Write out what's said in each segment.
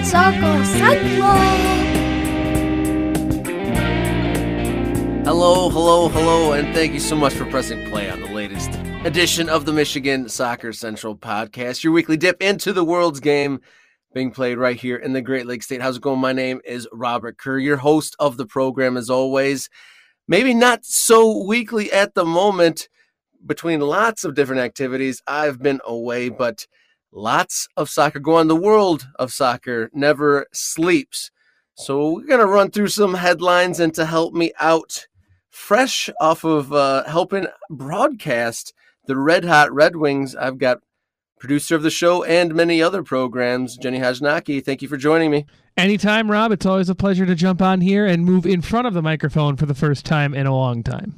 Michigan Soccer Central. Hello, and thank you so much for pressing play on the latest edition of the Michigan Soccer Central podcast, your weekly dip into the world's game being played right here in the Great Lakes State. How's it going? My name is Robert Kerr, your host of the program as always. Maybe not so weekly at the moment between lots of different activities. I've been away, but lots of soccer go on. The world of soccer never sleeps. So we're going to run through some headlines, and to help me out, fresh off of helping broadcast the Red Hot Red Wings, I've got producer of the show and many other programs, Jenny Hajnaki. Thank you for joining me. Anytime, Rob. It's always a pleasure to jump on here and move in front of the microphone for the first time in a long time.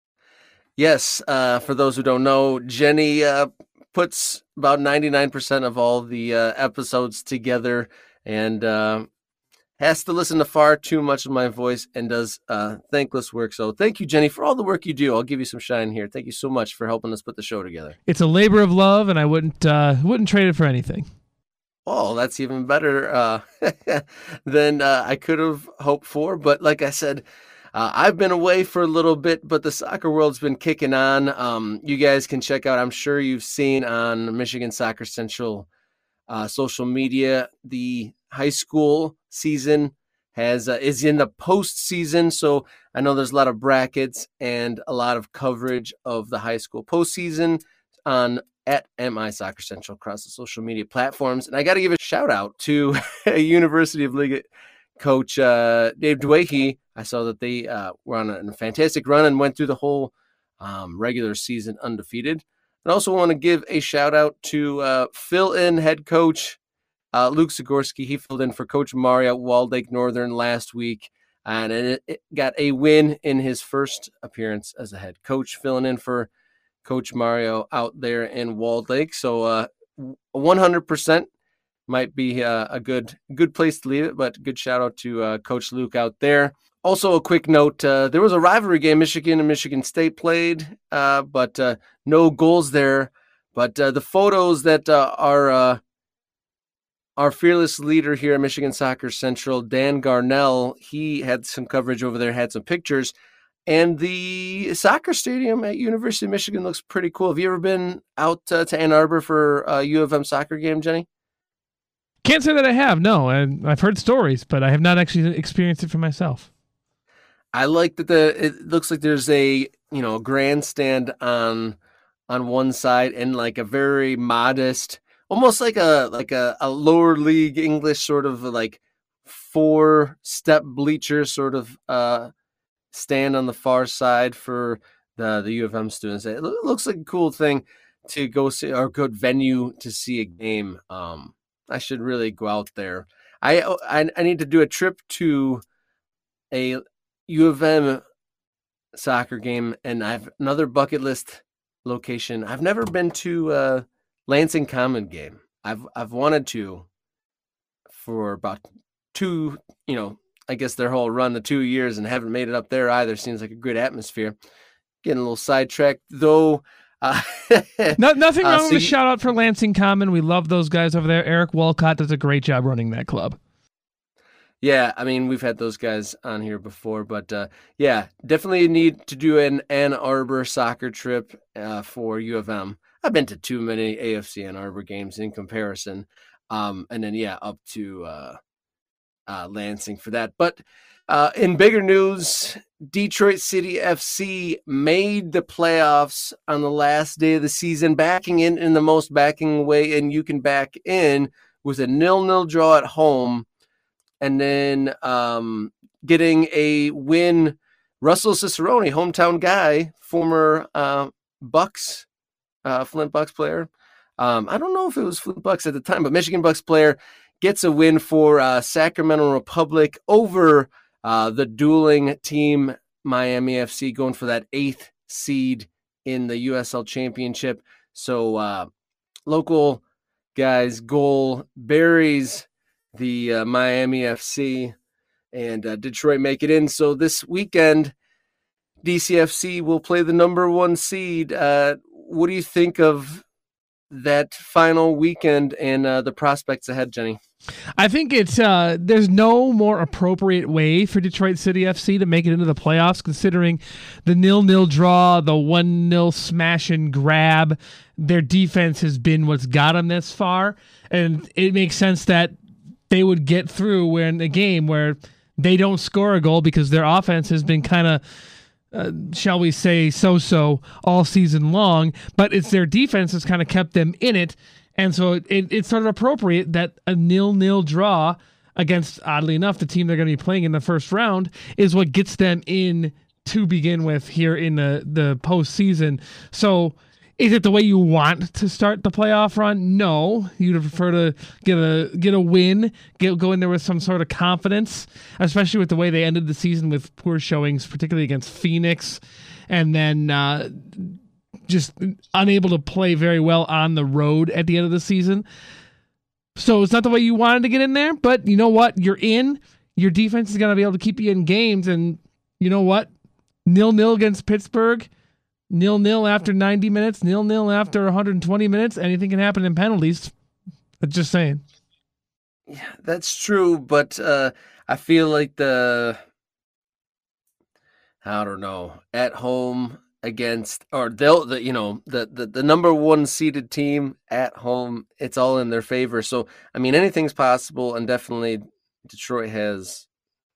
Yes, for those who don't know, Jenny puts about 99% of all the episodes together and has to listen to far too much of my voice and does thankless work. So thank you, Jenny, for all the work you do. I'll give you some shine here. Thank you so much for helping us put the show together. It's a labor of love, and I wouldn't trade it for anything. Oh, that's even better than I could have hoped for. But like I said, I've been away for a little bit, but the soccer world's been kicking on. You guys can check out, I'm sure you've seen on Michigan Soccer Central social media, the high school season is in the postseason. So I know there's a lot of brackets and a lot of coverage of the high school postseason on at MI Soccer Central across the social media platforms. And I got to give a shout out to a University of Liga coach, Dave Dwakey. I saw that they were on a fantastic run and went through the whole regular season undefeated. I also want to give a shout out to fill-in head coach Luke Zagorski. He filled in for Coach Mario at Walled Lake Northern last week, and it got a win in his first appearance as a head coach, filling in for Coach Mario out there in Walled Lake. So 100% might be a good place to leave it, but good shout out to Coach Luke out there. Also, a quick note, there was a rivalry game, Michigan and Michigan State played, but no goals there. But the photos that our fearless leader here at Michigan Soccer Central, Dan Garnell, he had some coverage over there, had some pictures. And the soccer stadium at University of Michigan looks pretty cool. Have you ever been out to Ann Arbor for a U of M soccer game, Jenny? Can't say that I have, no. I've heard stories, but I have not actually experienced it for myself. I like that it looks like there's a grandstand on one side and like a very modest, almost like a lower league English sort of like 4-step bleacher sort of stand on the far side for the U of M students. It looks like a cool thing to go see, or a good venue to see a game. I should really go out there. I need to do a trip to a U of M soccer game, and I have another bucket list location. I've never been to Lansing Common game. I've wanted to for about I guess their whole run of 2 years, and haven't made it up there either. Seems like a good atmosphere. Getting a little sidetracked though. Nothing wrong with a shout out for Lansing Common. We love those guys over there. Eric Walcott does a great job running that club. Yeah, I mean, we've had those guys on here before, but yeah, definitely need to do an Ann Arbor soccer trip for U of M. I've been to too many AFC Ann Arbor games in comparison. And then, up to Lansing for that. But in bigger news, Detroit City FC made the playoffs on the last day of the season, backing in the most backing way, and you can back in with a 0-0 draw at home. And then getting a win, Russell Cicerone, hometown guy, former Bucks, Flint Bucks player. I don't know if it was Flint Bucks at the time, but Michigan Bucks player gets a win for Sacramento Republic over the dueling team Miami FC, going for that 8th seed in the USL Championship. So local guys' goal buries the Miami FC, and Detroit make it in. So this weekend, DCFC will play the number 1 seed. What do you think of that final weekend and the prospects ahead, Jenny? I think it's there's no more appropriate way for Detroit City FC to make it into the playoffs, considering the 0-0 draw, the 1-0 smash and grab. Their defense has been what's got them this far, and it makes sense that they would get through when a game where they don't score a goal because their offense has been kind of, shall we say, so-so all season long, but it's their defense that's kind of kept them in it. And so it's sort of appropriate that a 0-0 draw against, oddly enough, the team they're going to be playing in the first round is what gets them in to begin with here in the postseason. So is it the way you want to start the playoff run? No. You'd prefer to get a win, go in there with some sort of confidence, especially with the way they ended the season with poor showings, particularly against Phoenix, and then just unable to play very well on the road at the end of the season. So it's not the way you wanted to get in there, but you know what? You're in. Your defense is going to be able to keep you in games, and you know what? 0-0 against Pittsburgh, 0-0 after 90 minutes, 0-0 after 120 minutes. Anything can happen in penalties. But just saying. Yeah, that's true, but I feel like I don't know, at home against, or the number one seeded team at home, it's all in their favor. So I mean, anything's possible, and definitely Detroit has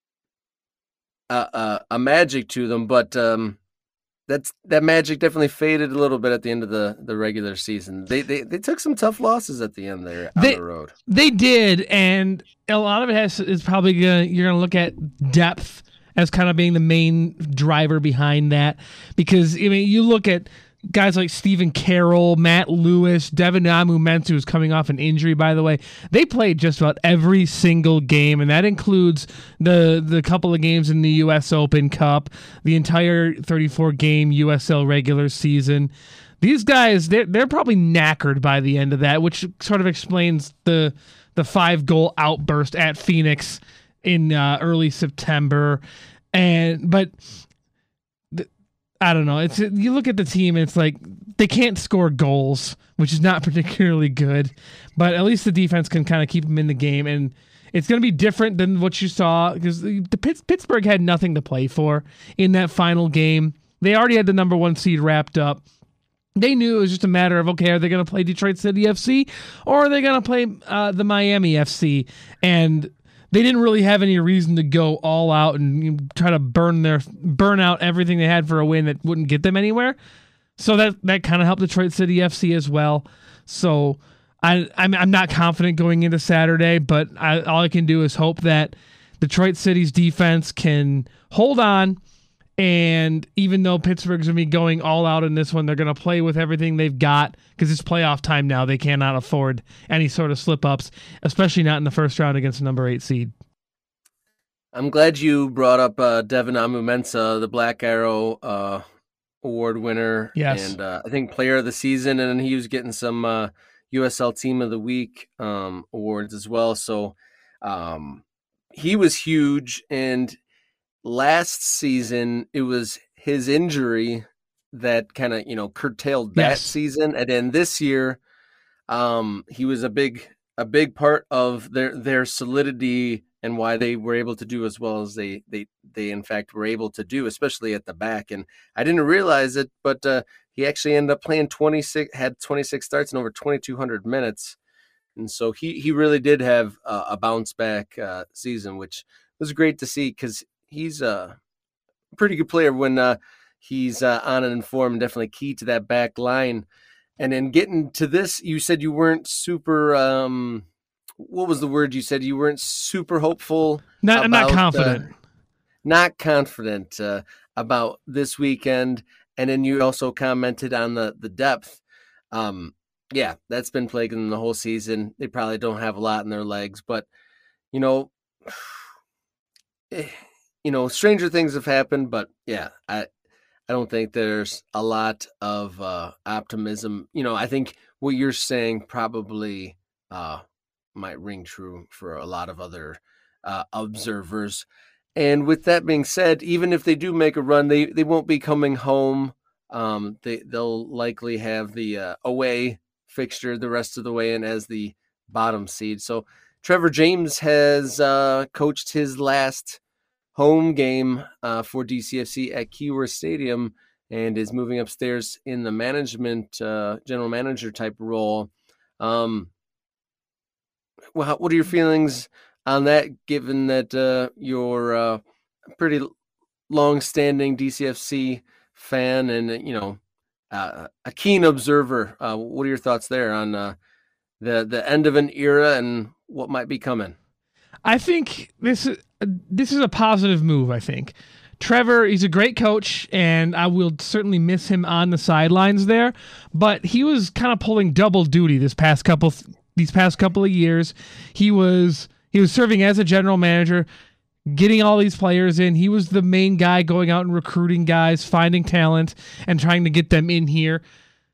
a magic to them, but that magic definitely faded a little bit at the end of the regular season. They took some tough losses at the end there on the road. They did, and a lot of it is probably you're gonna look at depth as kind of being the main driver behind that, because I mean, you look at guys like Stephen Carroll, Matt Lewis, Devin Amu-Mensah, who's coming off an injury, by the way. They played just about every single game, and that includes the couple of games in the U.S. Open Cup, the entire 34-game USL regular season. These guys, they're probably knackered by the end of that, which sort of explains the 5-goal outburst at Phoenix in early September. But I don't know. You look at the team and it's like they can't score goals, which is not particularly good, but at least the defense can kind of keep them in the game. And it's going to be different than what you saw, because Pittsburgh had nothing to play for in that final game. They already had the number one seed wrapped up. They knew it was just a matter of, okay, are they going to play Detroit City FC or are they going to play the Miami FC? And they didn't really have any reason to go all out and try to burn out everything they had for a win that wouldn't get them anywhere. So that kind of helped Detroit City FC as well. So I'm not confident going into Saturday, but all I can do is hope that Detroit City's defense can hold on. And even though Pittsburgh's going to be going all out in this one, they're going to play with everything they've got, because it's playoff time now. They cannot afford any sort of slip-ups, especially not in the first round against the number 8 seed. I'm glad you brought up Devin Amu-Mensah, the Black Arrow Award winner. Yes. And I think player of the season, and he was getting some USL Team of the Week awards as well. So he was huge, and last season, it was his injury that kind of, curtailed that season. And then this year, he was a big part of their solidity and why they were able to do as well as they in fact were able to do, especially at the back. And I didn't realize it, but he actually ended up playing 26 starts and over 2,200 minutes. And so he really did have a bounce back season, which was great to see, because he's a pretty good player when he's on and in form, and definitely key to that back line. And then getting to this, you said you weren't super, what was the word you said? You weren't super hopeful. I'm not confident. Not confident about this weekend. And then you also commented on the depth. Yeah, that's been plaguing them the whole season. They probably don't have a lot in their legs, but, stranger things have happened, but yeah, I don't think there's a lot of optimism. I think what you're saying probably might ring true for a lot of other observers. And with that being said, even if they do make a run, they won't be coming home. They'll likely have the away fixture the rest of the way in as the bottom seed. So Trevor James has coached his last home game for DCFC at Keyworth Stadium and is moving upstairs in the management, general manager type role. Well, what are your feelings on that, given that you're a pretty long-standing DCFC fan and, a keen observer? What are your thoughts there on the end of an era and what might be coming? I think this is a positive move, I think. Trevor, he's a great coach, and I will certainly miss him on the sidelines there, but he was kind of pulling double duty these past couple of years. He was serving as a general manager, getting all these players in. He was the main guy going out and recruiting guys, finding talent, and trying to get them in here,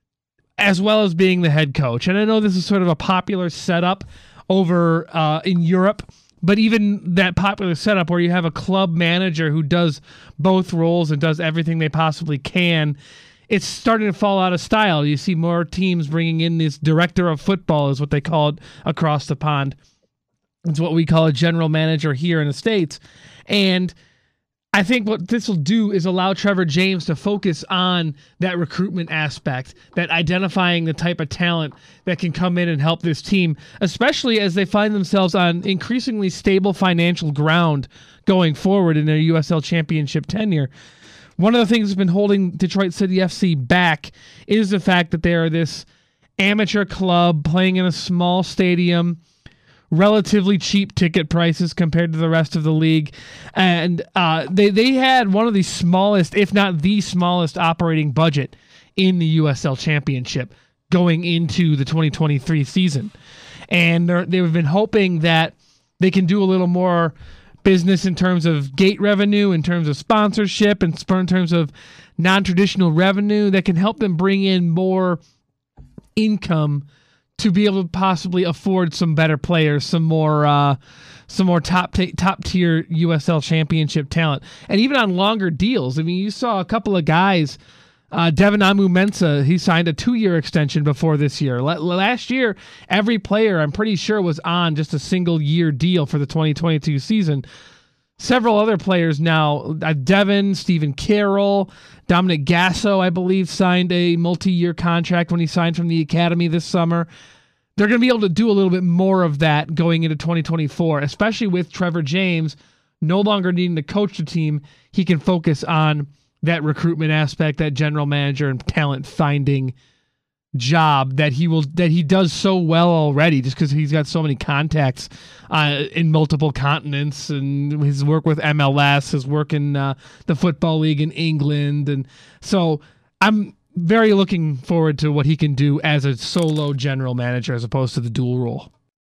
as well as being the head coach. And I know this is sort of a popular setup over in Europe, but even that popular setup where you have a club manager who does both roles and does everything they possibly can, it's starting to fall out of style. You see more teams bringing in this director of football, is what they call it across the pond. It's what we call a general manager here in the States. And I think what this will do is allow Trevor James to focus on that recruitment aspect, that identifying the type of talent that can come in and help this team, especially as they find themselves on increasingly stable financial ground going forward in their USL Championship tenure. One of the things that's been holding Detroit City FC back is the fact that they are this amateur club playing in a small stadium, relatively cheap ticket prices compared to the rest of the league. And they had one of the smallest, if not the smallest, operating budget in the USL Championship going into the 2023 season. And they've been hoping that they can do a little more business in terms of gate revenue, in terms of sponsorship, and in terms of non-traditional revenue that can help them bring in more income to be able to possibly afford some better players, some more top tier USL Championship talent, and even on longer deals. I mean, you saw a couple of guys. Devin Amu-Mensah, he signed a 2-year extension before this year. Last year, every player, I'm pretty sure, was on just a single-year deal for the 2022 season. Several other players now, Devin, Stephen Carroll, Dominic Gasso, I believe, signed a multi-year contract when he signed from the academy this summer. They're going to be able to do a little bit more of that going into 2024, especially with Trevor James no longer needing to coach the team. He can focus on that recruitment aspect, that general manager and talent finding job that he does so well already, just because he's got so many contacts in multiple continents, and his work with MLS, his work in the Football League in England. And so I'm very looking forward to what he can do as a solo general manager as opposed to the dual role.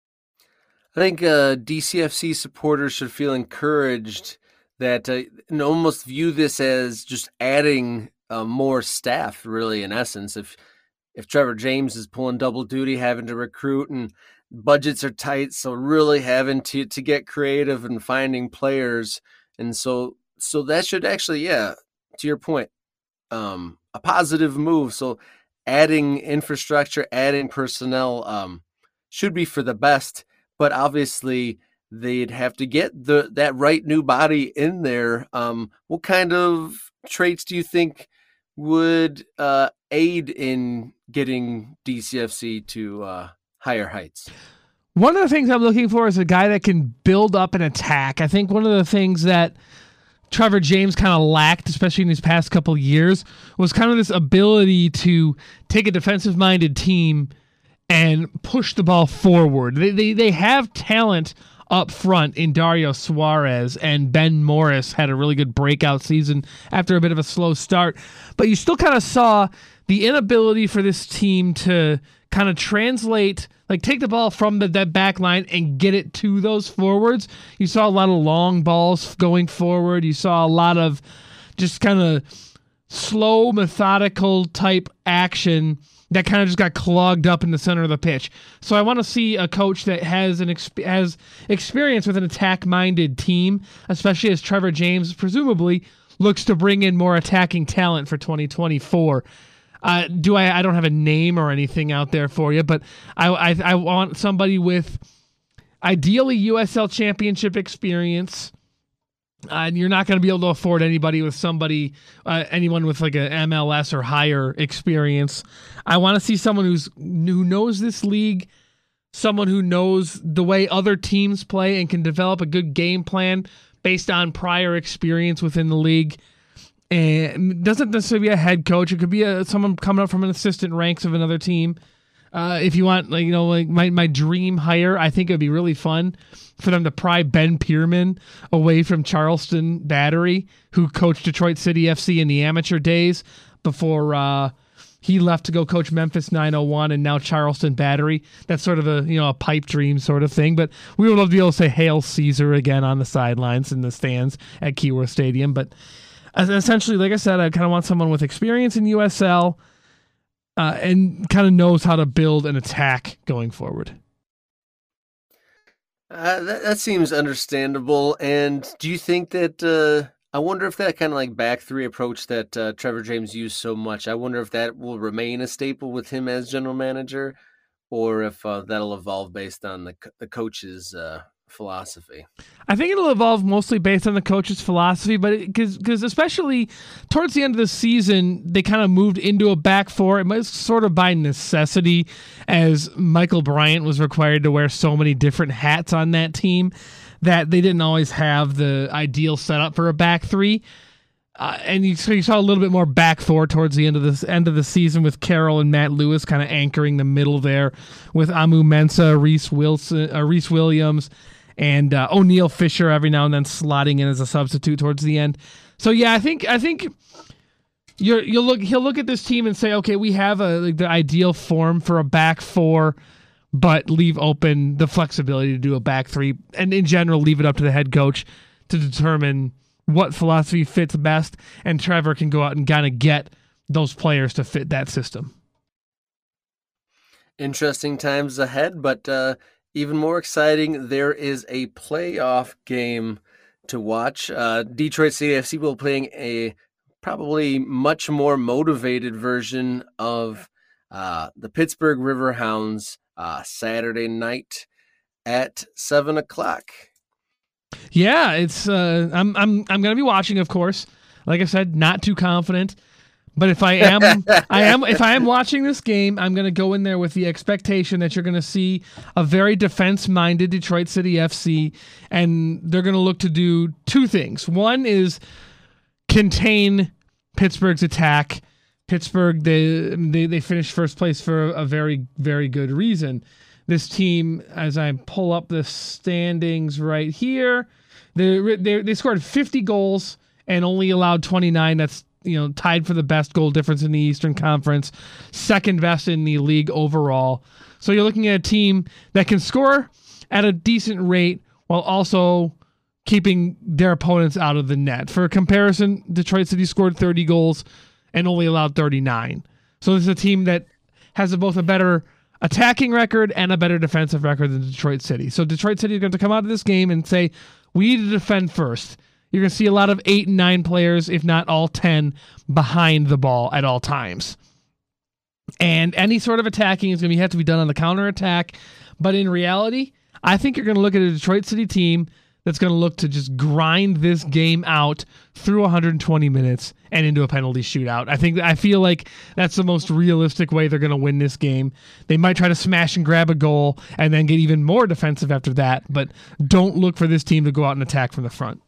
I think DCFC supporters should feel encouraged that and almost view this as just adding more staff, really, in essence. If Trevor James is pulling double duty, having to recruit, and budgets are tight, so really having to get creative and finding players. And so that should actually, to your point, a positive move. So adding infrastructure, adding personnel should be for the best, but obviously they'd have to get that right new body in there. What kind of traits do you think would aid in getting DCFC to higher heights? One of the things I'm looking for is a guy that can build up an attack. I think one of the things that Trevor James kind of lacked, especially in these past couple of years, was kind of this ability to take a defensive-minded team and push the ball forward. They have talent up front in Dario Suarez, and Ben Morris had a really good breakout season after a bit of a slow start. But you still kind of saw the inability for this team to kind of translate, like take the ball from that back line and get it to those forwards. You saw a lot of long balls going forward. You saw a lot of just kind of slow, methodical type action that kind of just got clogged up in the center of the pitch. So I want to see a coach that has has experience with an attack-minded team, especially as Trevor James presumably looks to bring in more attacking talent for 2024. I don't have a name or anything out there for you, but I want somebody with ideally USL championship experience. And you're not going to be able to afford anyone with like a MLS or higher experience. I want to see someone who knows this league, someone who knows the way other teams play and can develop a good game plan based on prior experience within the league. And it doesn't necessarily be a head coach. It could be someone coming up from an assistant ranks of another team. If you want, my dream hire, I think it would be really fun for them to pry Ben Pierman away from Charleston Battery, who coached Detroit City FC in the amateur days before he left to go coach Memphis 901 and now Charleston Battery. That's sort of a pipe dream sort of thing. But we would love to be able to say Hail Caesar again on the sidelines in the stands at Keyworth Stadium. But essentially, like I said, I kind of want someone with experience in USL. And kind of knows how to build an attack going forward. That seems understandable. And do you think that, I wonder if that kind of like back three approach that Trevor James used so much, I wonder if that will remain a staple with him as general manager, or if that'll evolve based on the coach's philosophy. I think it'll evolve mostly based on the coach's philosophy, but because especially towards the end of the season, they kind of moved into a back four. It was sort of by necessity, as Michael Bryant was required to wear so many different hats on that team that they didn't always have the ideal setup for a back three. And you saw a little bit more back four towards the end of the season with Carroll and Matt Lewis kind of anchoring the middle there, with Amu Mensah, Reese Williams, and O'Neal Fisher every now and then slotting in as a substitute towards the end. So yeah, I think he'll look at this team and say, okay, we have the ideal form for a back four, but leave open the flexibility to do a back three, and in general leave it up to the head coach to determine what philosophy fits best, and Trevor can go out and kind of get those players to fit that system. Interesting times ahead, but even more exciting, there is a playoff game to watch. Detroit City FC will be playing a probably much more motivated version of the Pittsburgh Riverhounds Saturday night at 7:00. Yeah, it's I'm gonna be watching, of course. Like I said, not too confident. But if I am watching this game, I'm going to go in there with the expectation that you're going to see a very defense-minded Detroit City FC, and they're going to look to do two things. One is contain Pittsburgh's attack. Pittsburgh, they finished first place for a very, very good reason. This team, as I pull up the standings right here, they scored 50 goals and only allowed 29. That's tied for the best goal difference in the Eastern Conference, second best in the league overall. So you're looking at a team that can score at a decent rate while also keeping their opponents out of the net. For comparison, Detroit City scored 30 goals and only allowed 39. So this is a team that has both a better attacking record and a better defensive record than Detroit City. So Detroit City is going to come out of this game and say, we need to defend first. You're going to see a lot of 8 and 9 players, if not all 10, behind the ball at all times. And any sort of attacking is going to have to be done on the counterattack. But in reality, I think you're going to look at a Detroit City team that's going to look to just grind this game out through 120 minutes and into a penalty shootout. I feel like that's the most realistic way they're going to win this game. They might try to smash and grab a goal and then get even more defensive after that, but don't look for this team to go out and attack from the front.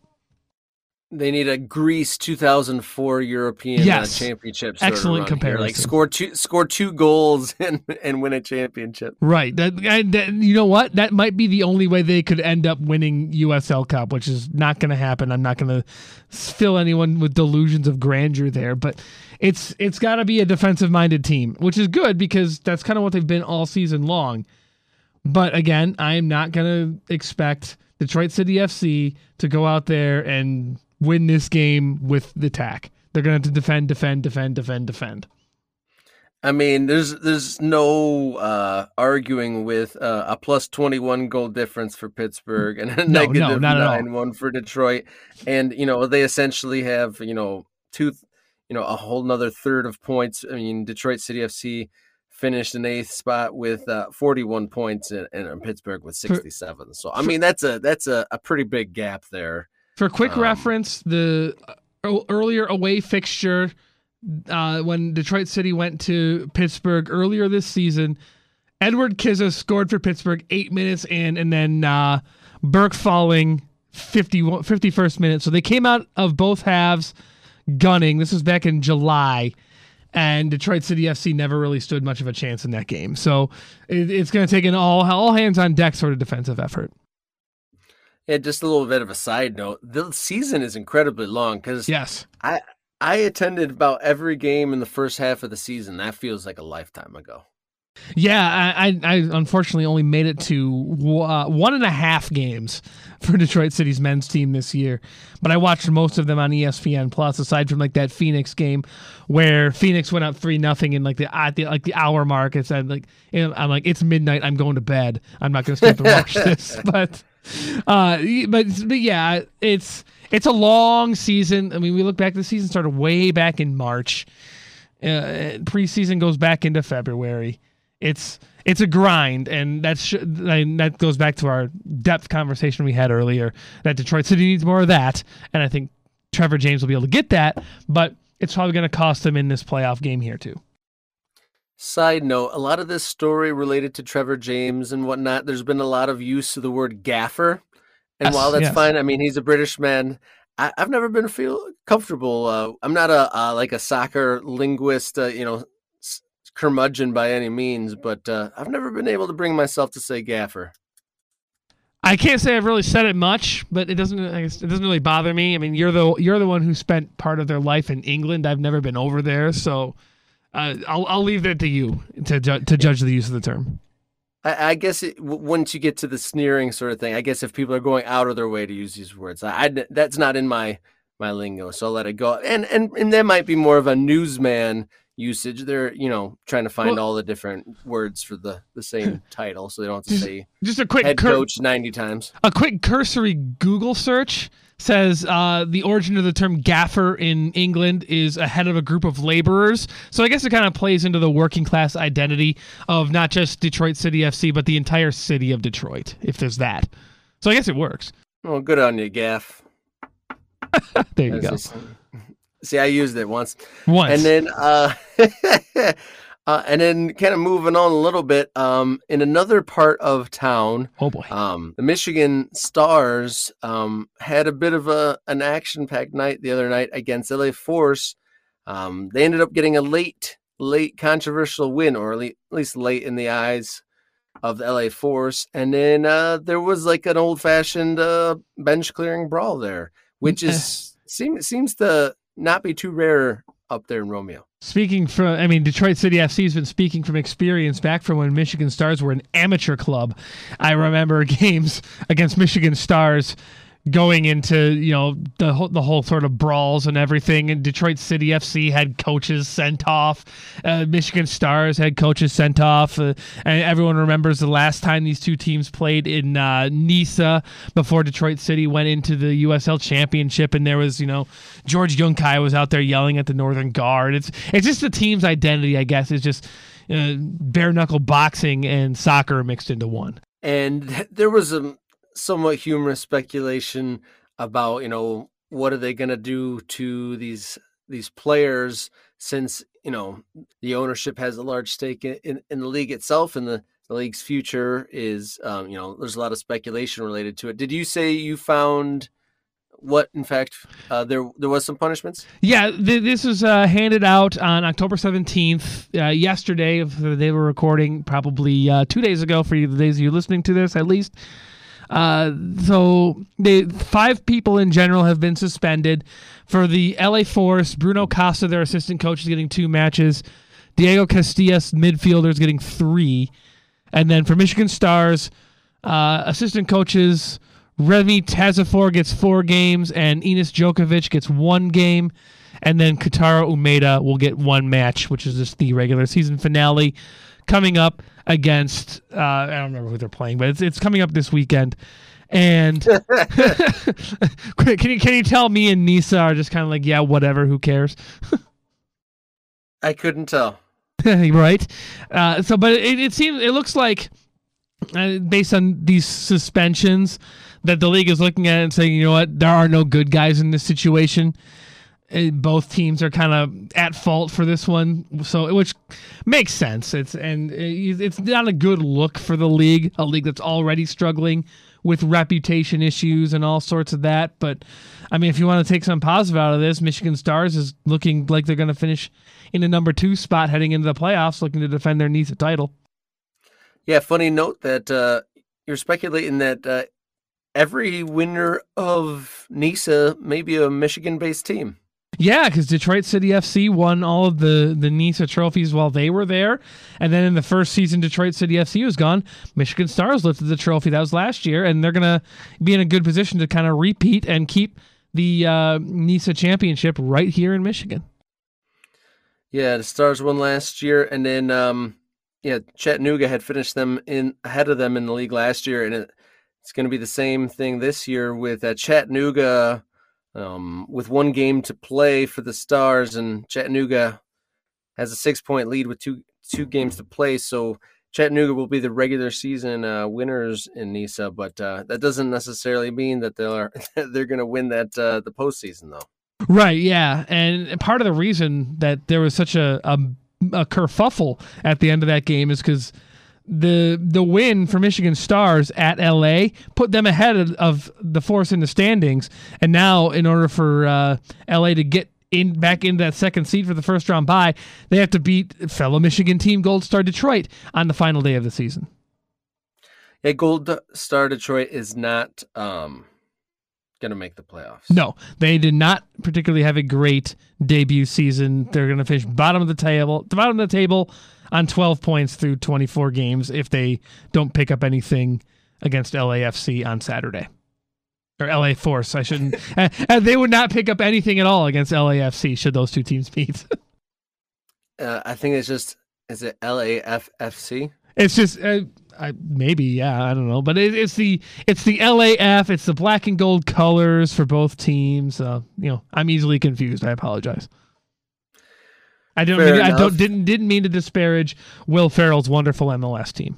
They need a Greece 2004 European championship. Excellent comparison. Like score two goals and win a championship. Right. That you know what? That might be the only way they could end up winning USL Cup, which is not going to happen. I'm not going to fill anyone with delusions of grandeur there, but it's got to be a defensive-minded team, which is good because that's kind of what they've been all season long. But again, I am not going to expect Detroit City FC to go out there and win this game with the attack. They're going to have to defend. I mean, there's no arguing with a plus 21 goal difference for Pittsburgh and a negative 9-1 for Detroit. And, they essentially have, a whole nother third of points. I mean, Detroit City FC finished in 8th spot with 41 points, and Pittsburgh with 67. So I mean, that's a pretty big gap there. For quick reference, the earlier away fixture when Detroit City went to Pittsburgh earlier this season, Edward Kizza scored for Pittsburgh 8 minutes in, and then Burke Falling 51st minute. So they came out of both halves gunning. This was back in July, and Detroit City FC never really stood much of a chance in that game. So it's going to take an all hands on deck sort of defensive effort. Yeah, just a little bit of a side note. The season is incredibly long because yes, I attended about every game in the first half of the season. That feels like a lifetime ago. Yeah, I unfortunately only made it to 1.5 games for Detroit City's men's team this year, but I watched most of them on ESPN Plus. Aside from like that Phoenix game where Phoenix went up 3-0 in at the hour mark, it said I'm like, it's midnight, I'm going to bed. I'm not going to stay up to watch this, but yeah, it's a long season. I mean, we look back, the season started way back in March. Preseason goes back into February. It's a grind, and that goes back to our depth conversation we had earlier, that Detroit City needs more of that, and I think Trevor James will be able to get that, but it's probably going to cost them in this playoff game here too. Side note, a lot of this story related to Trevor James and whatnot, there's been a lot of use of the word gaffer, and while that's fine, I mean, he's a British man, I've never been feel comfortable. I'm not a soccer linguist, curmudgeon by any means, but I've never been able to bring myself to say gaffer. I can't say I've really said it much, but it doesn't really bother me. I mean, you're the one who spent part of their life in England. I've never been over there, so I'll leave that to you to judge the use of the term. I guess once you get to the sneering sort of thing, I guess if people are going out of their way to use these words, that's not in my lingo, so I'll let it go. And that might be more of a newsman usage. They're trying to find all the different words for the same title, so they don't have to say just a quick head coach 90 times. A quick cursory Google search says the origin of the term gaffer in England is ahead of a group of laborers. So I guess it kind of plays into the working class identity of not just Detroit City FC, but the entire city of Detroit, if there's that. So I guess it works. Oh, good on you, Gaff. There you go. See, I used it once. And then kind of moving on a little bit, in another part of town. Oh boy. The Michigan Stars had a bit of an action-packed night the other night against LA Force. They ended up getting a late controversial win, or at least late in the eyes of the LA Force. And then there was like an old-fashioned bench clearing brawl there, which seems to not be too rare up there in Romeo. Detroit City FC has been speaking from experience back from when Michigan Stars were an amateur club. I remember games against Michigan Stars going into, the whole sort of brawls and everything. And Detroit City FC had coaches sent off. Michigan Stars had coaches sent off. And everyone remembers the last time these two teams played in Nisa before Detroit City went into the USL Championship. And there was, George Yunkai was out there yelling at the Northern Guard. It's just the team's identity, I guess, is just bare knuckle boxing and soccer mixed into one. And there was a somewhat humorous speculation about, what are they going to do to these players, since, the ownership has a large stake in the league itself, and the league's future is, there's a lot of speculation related to it. Did you say you found what, in fact, there was some punishments? Yeah, this was handed out on October 17th, yesterday. They were recording probably 2 days ago for you, the days you're listening to this, at least. So 5 people in general have been suspended. For the LA Force, Bruno Costa, their assistant coach, is getting 2 matches. Diego Castillas, midfielder, is getting 3. And then for Michigan Stars, assistant coaches Remy Tazafor gets 4 games, and Enes Djokovic gets 1 game. And then Kotaro Umeda will get 1 match, which is just the regular season finale coming up against I don't remember who they're playing, but it's coming up this weekend. And can you tell me and Nisa are just kind of like, yeah, whatever, who cares? I couldn't tell. Right? But it looks like, based on these suspensions, that the league is looking at it and saying, you know what, there are no good guys in this situation. Both teams are kind of at fault for this one, so which makes sense. It's not a good look for the league, a league that's already struggling with reputation issues and all sorts of that. But I mean, if you want to take some positive out of this, Michigan Stars is looking like they're going to finish in the number 2 spot heading into the playoffs, looking to defend their NISA title. Yeah, funny note that you're speculating that every winner of NISA may be a Michigan-based team. Yeah, because Detroit City FC won all of the NISA trophies while they were there. And then in the first season Detroit City FC was gone, Michigan Stars lifted the trophy. That was last year, and they're going to be in a good position to kind of repeat and keep the NISA championship right here in Michigan. Yeah, the Stars won last year, and then Chattanooga had finished them ahead of them in the league last year, and it's going to be the same thing this year with Chattanooga. With one game to play for the Stars, and Chattanooga has a 6-point lead with two games to play. So Chattanooga will be the regular season winners in NISA, but that doesn't necessarily mean that they're going to win that the postseason, though. Right, yeah, and part of the reason that there was such a kerfuffle at the end of that game is because the win for Michigan Stars at LA put them ahead of the Force in the standings, and now in order for LA to get back into that second seed for the first round bye, they have to beat fellow Michigan team Gold Star Detroit on the final day of the season. Yeah, Gold Star Detroit is not going to make the playoffs. No, they did not particularly have a great debut season. They're going to finish bottom of the table on 12 points through 24 games if they don't pick up anything against LAFC on Saturday. Or LA Force, I shouldn't. They would not pick up anything at all against LAFC should those two teams meet. I think is it LAFFC? It's just, maybe, yeah, I don't know. But it's the LAF, it's the black and gold colors for both teams. I'm easily confused. I apologize. Didn't mean to disparage Will Ferrell's wonderful MLS team.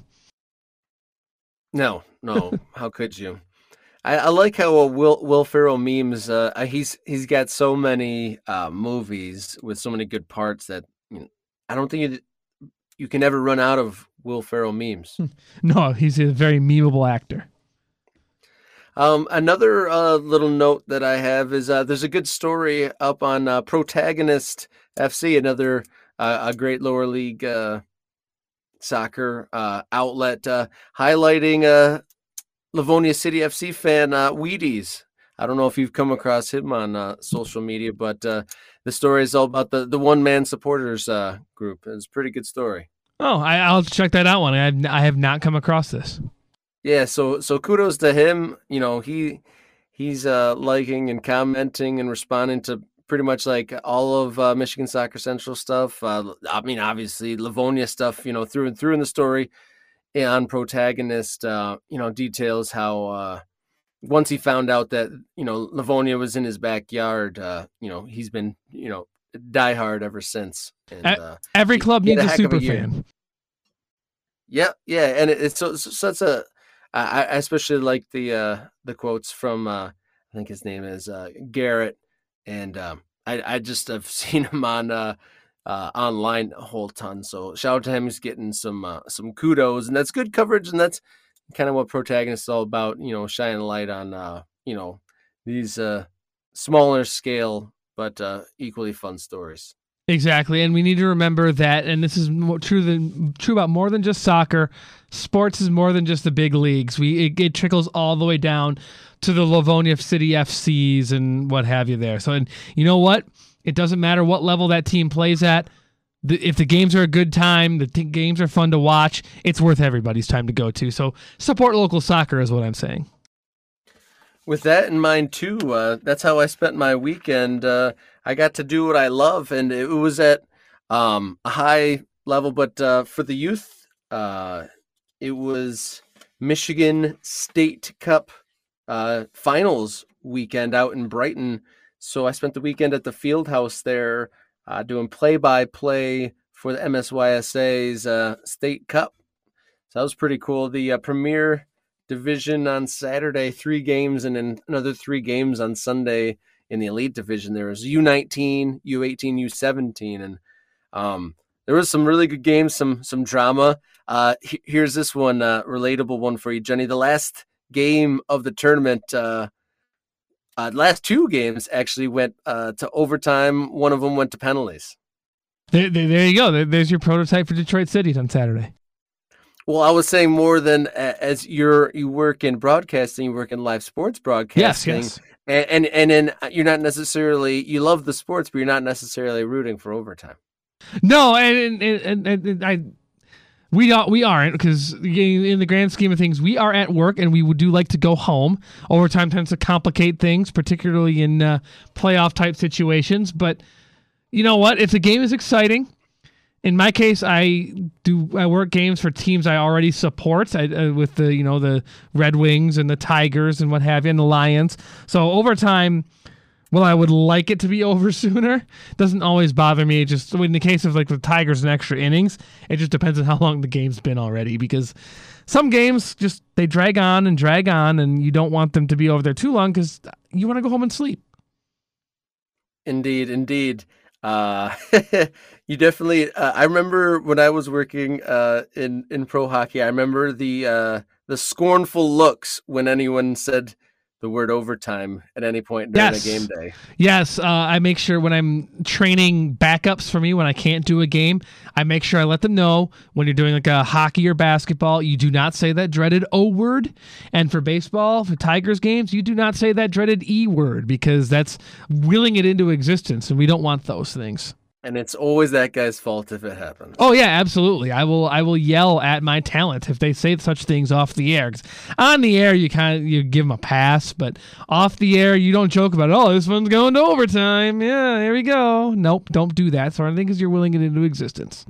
No, how could you? I like how Will Ferrell memes. He's got so many movies with so many good parts that I don't think you can ever run out of Will Ferrell memes. No, he's a very memeable actor. Another little note that I have is there's a good story up on Protagonist FC, another a great lower league soccer outlet, highlighting Livonia City FC fan Wheaties. I don't know if you've come across him on social media, but the story is all about the one-man supporters group. It's a pretty good story. Oh, I'll have to check that out one. I have not come across this. Yeah, so kudos to him. He's liking and commenting and responding to pretty much like all of Michigan Soccer Central stuff. Obviously Livonia stuff, through and through in the story. On Protagonist, details how once he found out that Livonia was in his backyard, he's been diehard ever since. And every club needs a super fan. Yeah, and it's such a. I especially like the quotes from I think his name is Garrett, and I just have seen him on online a whole ton. So shout out to him. He's getting some kudos, and that's good coverage, and that's kind of what Protagonist is all about. Shining light on these smaller scale but equally fun stories. Exactly, and we need to remember that, and this is true about more than just soccer. Sports is more than just the big leagues. It trickles all the way down to the Livonia City FCs and what have you there. So, and you know what? It doesn't matter what level that team plays at. If the games are a good time, games are fun to watch, it's worth everybody's time to go to. So support local soccer is what I'm saying. With that in mind, too, that's how I spent my weekend. I got to do what I love, and it was at a high level. But for the youth, it was Michigan State Cup finals weekend out in Brighton. So I spent the weekend at the field house there doing play-by-play for the MSYSA's State Cup. So that was pretty cool. The Premier Division on Saturday, 3 games, and then another 3 games on Sunday in the Elite Division. There was U19, U18, U17, and there was some really good games, some drama. Here's this one, relatable one for you, Jenny. The last game of the tournament, last 2 games actually went to overtime. One of them went to penalties. There you go. There's your prototype for Detroit City on Saturday. Well, I was saying more than as you work in broadcasting, you work in live sports broadcasting. Yes. And then you're not necessarily, you love the sports, but you're not necessarily rooting for overtime. No, and we aren't, because in the grand scheme of things, we are at work and we would do like to go home. Overtime tends to complicate things, particularly in playoff type situations. But you know what? If the game is exciting, in my case, I work games for teams I already support, with the Red Wings and the Tigers and what have you, and the Lions. So overtime, well, I would like it to be over sooner. Doesn't always bother me. Just in the case of like the Tigers and extra innings, it just depends on how long the game's been already, because some games just they drag on, and you don't want them to be over there too long because you want to go home and sleep. Indeed. You definitely. I remember when I was working in pro hockey. I remember the scornful looks when anyone said the word overtime at any point during a game day. Yes, I make sure when I'm training backups for me when I can't do a game, I make sure I let them know when you're doing like a hockey or basketball, you do not say that dreaded O word. And for baseball, for Tigers games, you do not say that dreaded E word, because that's willing it into existence, and we don't want those things. And it's always that guy's fault if it happens. Oh yeah, absolutely. I will yell at my talent if they say such things off the air. 'Cause on the air, you give them a pass, but off the air, you don't joke about it. Oh, this one's going to overtime. Yeah, there we go. Nope, don't do that. So I think you're willing it into existence.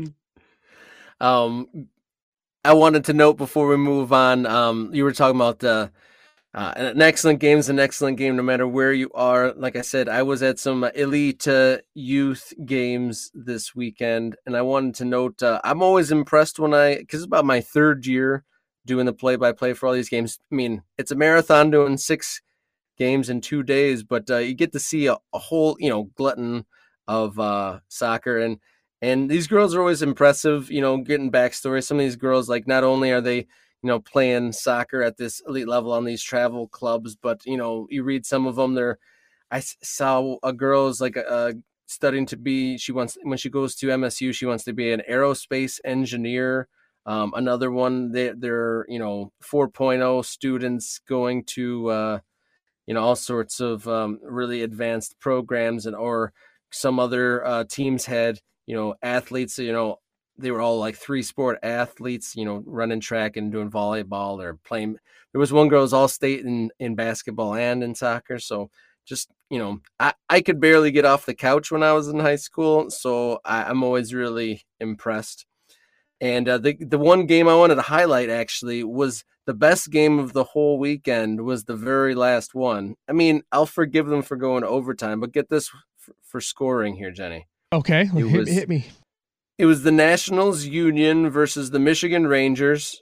I wanted to note before we move on. You were talking about an excellent game is an excellent game no matter where you are. Like I said, I was at some elite youth games this weekend, and I wanted to note I'm always impressed because it's about my 3rd year doing the play-by-play for all these games. I mean, it's a marathon doing 6 games in 2 days, but you get to see a whole glutton of soccer, and these girls are always impressive. Getting backstory. Some of these girls, like, not only are they playing soccer at this elite level on these travel clubs, but, you read some of them, I saw a girl's like studying to be, when she goes to MSU, she wants to be an aerospace engineer. Another one, they're 4.0 students going to, all sorts of really advanced programs, or some other teams had, athletes, they were all like 3-sport athletes, running track and doing volleyball or playing. There was one girl who's all state in basketball and in soccer. So just, I could barely get off the couch when I was in high school. So I'm always really impressed. And the one game I wanted to highlight actually was the best game of the whole weekend was the very last one. I mean, I'll forgive them for going to overtime, but get this for scoring here, Jenny. Okay, hit me. It was the Nationals Union versus the Michigan Rangers.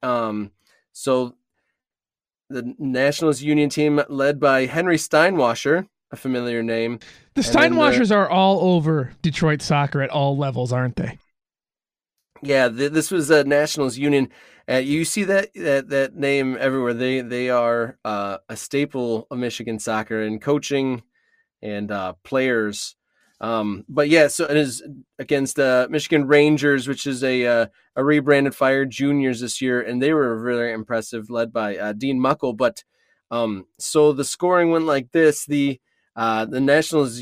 So the Nationals Union team led by Henry Steinwasser, a familiar name. The Steinwassers are all over Detroit soccer at all levels, aren't they? Yeah, this was a Nationals Union. You see that name everywhere. They are a staple of Michigan soccer and coaching and players. But yeah, so it is against Michigan Rangers, which is a rebranded Fire Juniors this year, and they were very impressive, led by Dean Muckle. But so the scoring went like this: the Nationals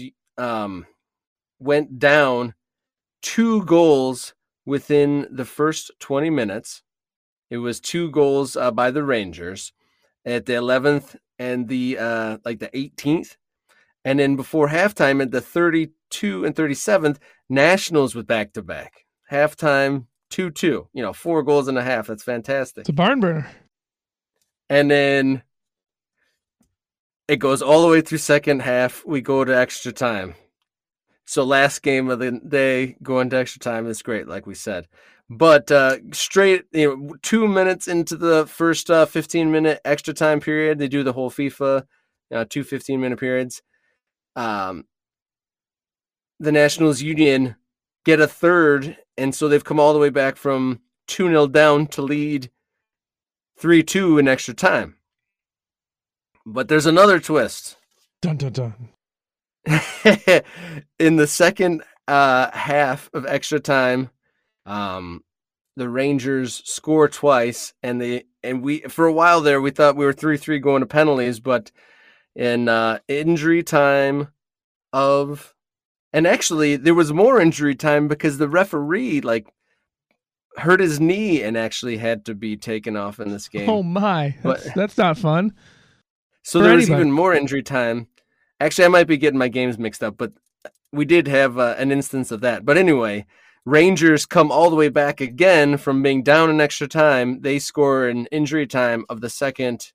went down 2 goals within the first 20 minutes. It was 2 goals by the Rangers at the 11th and the 18th. And then before halftime at the 32 and 37th, Nationals with back-to-back. Halftime, 2-2. 4 goals and a half. That's fantastic. It's a barn burner. And then it goes all the way through second half. We go to extra time. So last game of the day, going to extra time is great, like we said. But straight, 2 minutes into the first 15-minute extra time period, they do the whole FIFA, 2 15-minute periods. The Nationals Union get a third, and so they've come all the way back from 2-0 down to lead 3-2 in extra time. But there's another twist. Dun, dun, dun. In the second half of extra time, the Rangers score twice, and we for a while there we thought we were 3-3 going to penalties, but in injury time and actually there was more injury time because the referee hurt his knee and actually had to be taken off in this game. Oh my, that's not fun. So there was even more injury time. Actually, I might be getting my games mixed up, but we did have an instance of that. But anyway, Rangers come all the way back again from being down in extra time. They score in injury time of the second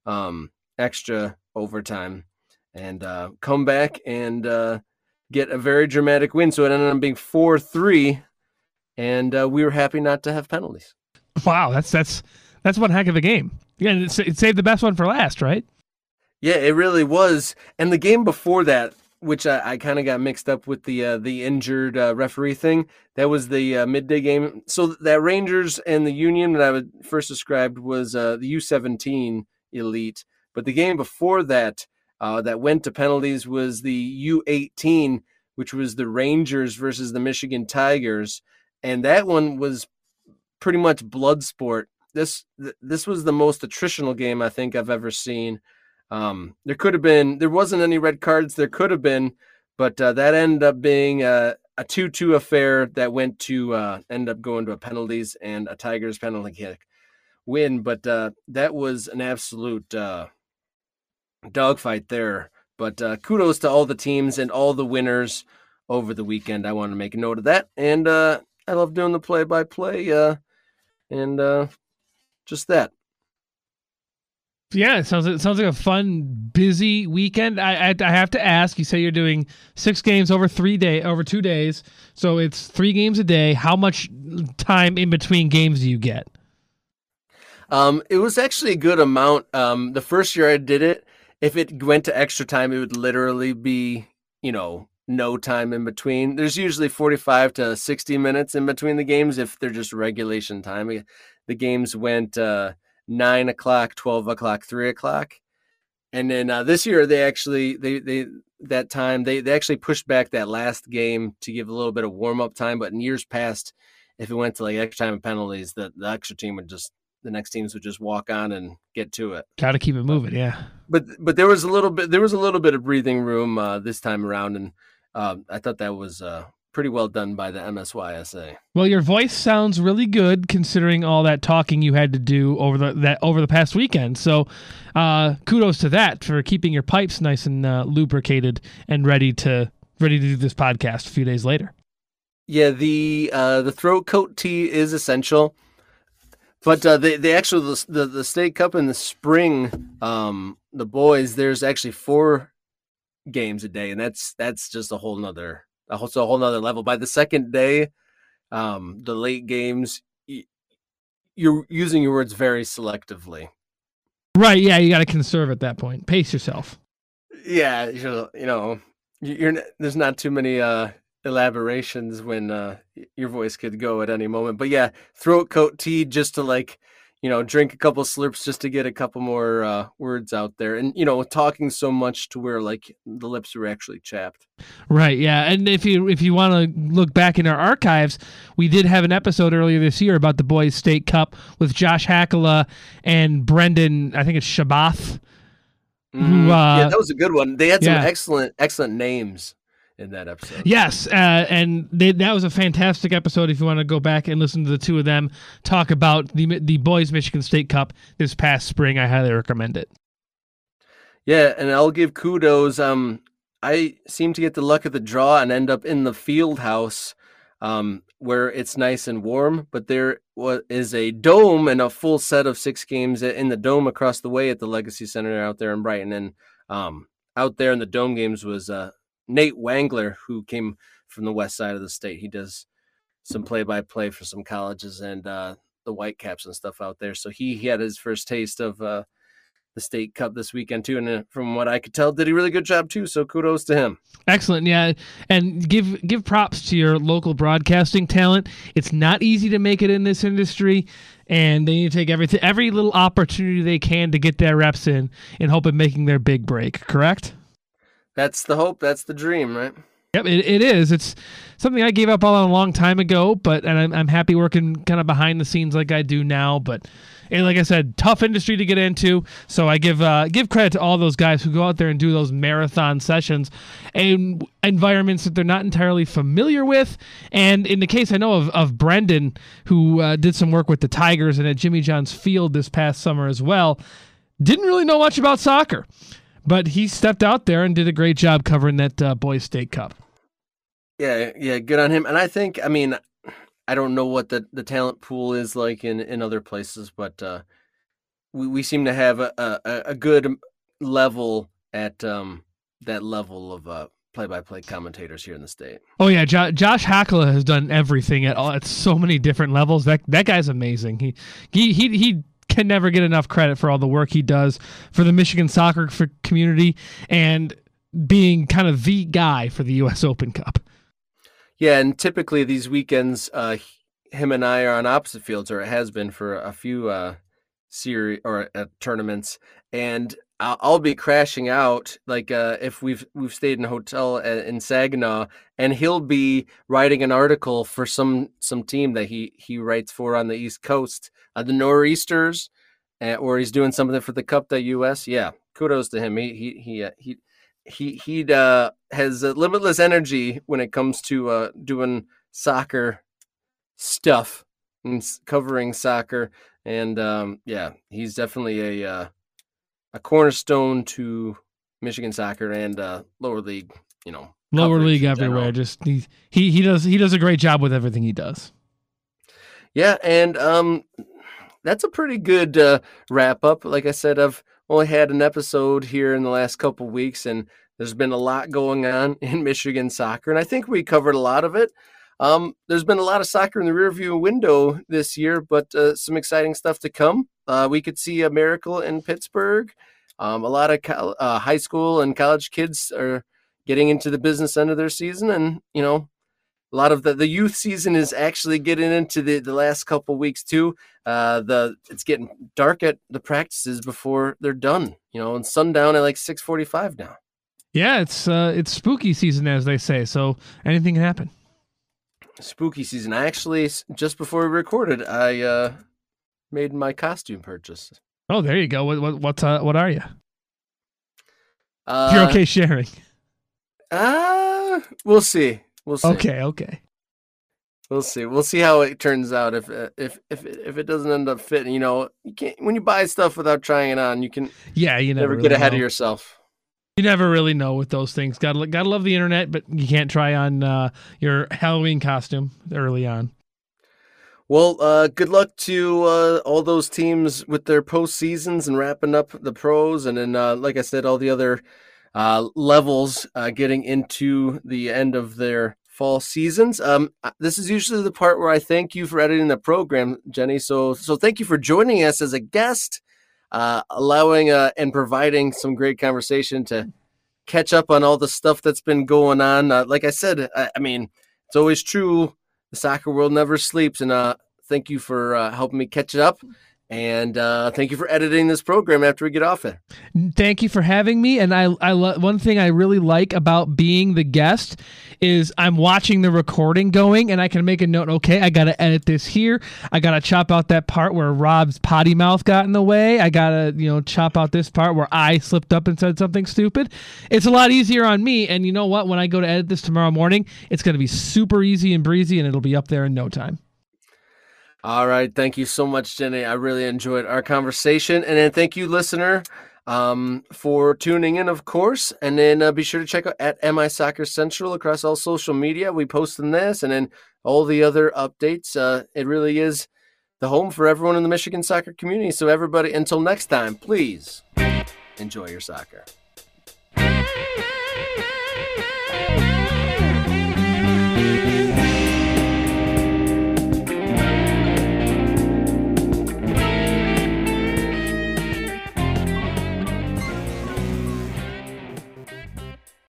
extra overtime and come back and get a very dramatic win. So it ended up being 4-3, and we were happy not to have penalties. Wow, that's one heck of a game. Yeah, it saved the best one for last, right? Yeah, it really was. And the game before that, which I kind of got mixed up with the injured referee thing, that was the midday game. So that Rangers and the Union that I would first described was the U17 elite. But the game before that, that went to penalties, was the U18, which was the Rangers versus the Michigan Tigers. And that one was pretty much blood sport. This was the most attritional game I think I've ever seen. There wasn't any red cards. There could have been, but that ended up being a 2-2 affair that went to end up going to a penalties and a Tigers penalty kick win. But that was an absolute dogfight there. But kudos to all the teams and all the winners over the weekend. I want to make a note of that. And I love doing the play-by-play and just that. Yeah, it sounds like a fun, busy weekend. I have to ask. You say you're doing 6 games over 2 days, so it's 3 games a day. How much time in between games do you get? It was actually a good amount. The first year I did it, if it went to extra time, it would literally be, no time in between. There's usually 45 to 60 minutes in between the games if they're just regulation time. The games went 9 o'clock, 12 o'clock, 3 o'clock. And then this year they actually pushed back that last game to give a little bit of warm up time. But in years past, if it went to extra time and penalties, the extra team the next teams would just walk on and get to it. Got to keep it moving. Yeah. But there was a little bit of breathing room this time around. And I thought that was pretty well done by the MSYSA. Well, your voice sounds really good considering all that talking you had to do over the past weekend. So, kudos to that for keeping your pipes nice and lubricated and ready to do this podcast a few days later. Yeah, the throat coat tea is essential, but the State Cup in the spring, the boys, there's actually 4 games a day, and that's just a whole nother level. By the second day, the late games, you're using your words very selectively. Right. Yeah. You got to conserve at that point. Pace yourself. Yeah. There's not too many elaborations when your voice could go at any moment. But yeah, throat coat tea just to drink a couple slurps just to get a couple more words out there. And, talking so much to where the lips are actually chapped. Right. Yeah. And if you want to look back in our archives, we did have an episode earlier this year about the Boys State Cup with Josh Hakala and Brendan, I think it's Shabath. Yeah, that was a good one. They had some excellent names in that episode. Yes, and that was a fantastic episode. If you want to go back and listen to the two of them talk about the Boys Michigan State Cup this past spring, I highly recommend it. Yeah, and I'll give kudos. I seem to get the luck of the draw and end up in the field house where it's nice and warm, but there is a dome and a full set of 6 games in the dome across the way at the Legacy Center out there in Brighton. And out there in the dome games was Nate Wangler, who came from the west side of the state. He does some play-by-play for some colleges and the Whitecaps and stuff out there. So he had his first taste of the State Cup this weekend too, and from what I could tell, did a really good job too. So kudos to him. Excellent, yeah, and give props to your local broadcasting talent. It's not easy to make it in this industry, and they need to take every little opportunity they can to get their reps in hope of making their big break. Correct? That's the hope. That's the dream, right? Yep, it is. It's something I gave up on a long time ago, and I'm happy working kind of behind the scenes like I do now. But like I said, tough industry to get into. So I give credit to all those guys who go out there and do those marathon sessions in environments that they're not entirely familiar with. And in the case I know of Brendan, who did some work with the Tigers and at Jimmy John's Field this past summer as well, didn't really know much about soccer. But he stepped out there and did a great job covering that Boys State Cup. Yeah, good on him. And I think, I don't know what the talent pool is like in other places, but we seem to have a good level at that level of play-by-play commentators here in the state. Oh yeah, Josh Hakala has done everything at so many different levels. That guy's amazing. He can never get enough credit for all the work he does for the Michigan soccer community and being kind of the guy for the U.S. Open Cup. Yeah, and typically these weekends, him and I are on opposite fields, or it has been for a few series or tournaments, and I'll be crashing out like if we've stayed in a hotel in Saginaw, and he'll be writing an article for some team that he writes for on the East Coast, the Nor'easters, or he's doing something for the Cup.us. Yeah, kudos to him. He has limitless energy when it comes to doing soccer stuff and covering soccer, and he's definitely a cornerstone to Michigan soccer and lower league, lower league everywhere. Just he does a great job with everything he does. Yeah, and that's a pretty good wrap up. Like I said, I've only had an episode here in the last couple of weeks, and there's been a lot going on in Michigan soccer, and I think we covered a lot of it. There's been a lot of soccer in the rearview window this year, but some exciting stuff to come. We could see a miracle in Pittsburgh. A lot of high school and college kids are getting into the business end of their season, and a lot of the youth season is actually getting into the last couple weeks too. It's getting dark at the practices before they're done, and sundown at like 6:45 now. Yeah, it's spooky season, as they say, so anything can happen. Spooky season. I actually, just before we recorded, I made my costume purchase. Oh, there you go. What are you? If you're okay sharing. We'll see. Okay. We'll see. We'll see how it turns out. If it doesn't end up fitting, you can't, when you buy stuff without trying it on, you can. Yeah, you never get ahead of yourself. You never really know with those things. Gotta love the internet, but you can't try on your Halloween costume early on. Well, good luck to all those teams with their postseasons and wrapping up the pros, and then, like I said, all the other levels getting into the end of their fall seasons. This is usually the part where I thank you for editing the program, Jenny. So thank you for joining us as a guest, allowing and providing some great conversation to catch up on all the stuff that's been going on. Like I said, it's always true. The soccer world never sleeps, and thank you for helping me catch it up. And thank you for editing this program after we get off it. Thank you for having me. And I one thing I really like about being the guest is I'm watching the recording going, and I can make a note. Okay, I got to edit this here. I got to chop out that part where Rob's potty mouth got in the way. I got to chop out this part where I slipped up and said something stupid. It's a lot easier on me. And you know what? When I go to edit this tomorrow morning, it's going to be super easy and breezy, and it'll be up there in no time. All right. Thank you so much, Jenny. I really enjoyed our conversation. And then thank you, listener, for tuning in, of course. And then be sure to check out at MI Soccer Central across all social media. We post in this and then all the other updates. It really is the home for everyone in the Michigan soccer community. So everybody, until next time, please enjoy your soccer.